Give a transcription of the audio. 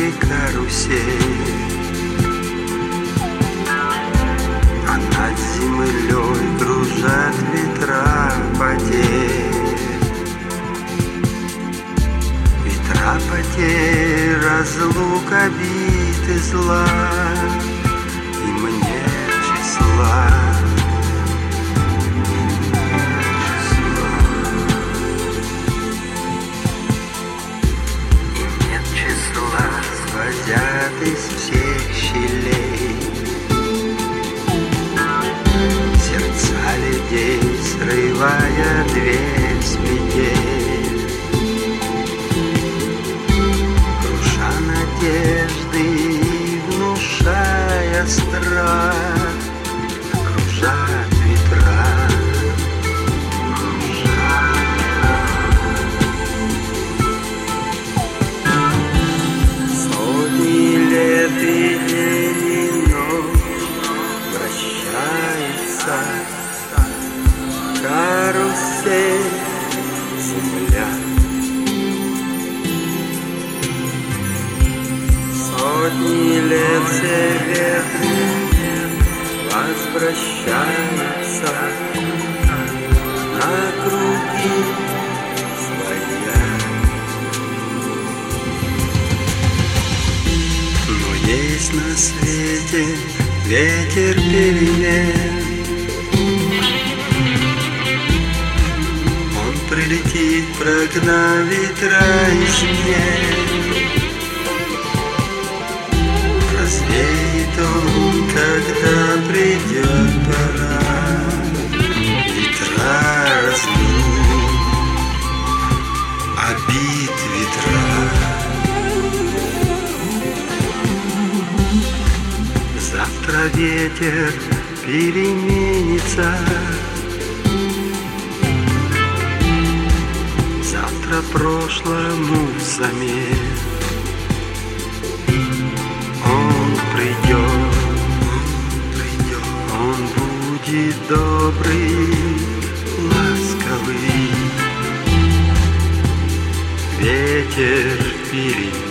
мировой карусель, а над землей кружат ветра потерь. Ветра потерь, разлук, обид и зла, и мне числа. Сквозят из всех щелей сердца людей, срывая дверь с петель, круша надежды и внушая страх, окружат ветра. Карусель, земля, сотни лет все ветры возвращаются на круги своя. Но есть на свете ветер перемен, прилетит, прогнав ветра из дней. Развеет он, когда придет пора, ветра раздует, обид ветра. Завтра ветер переменится, завтра прошлому замен. Он придет, он будет добрый, ласковый, ветер перемен.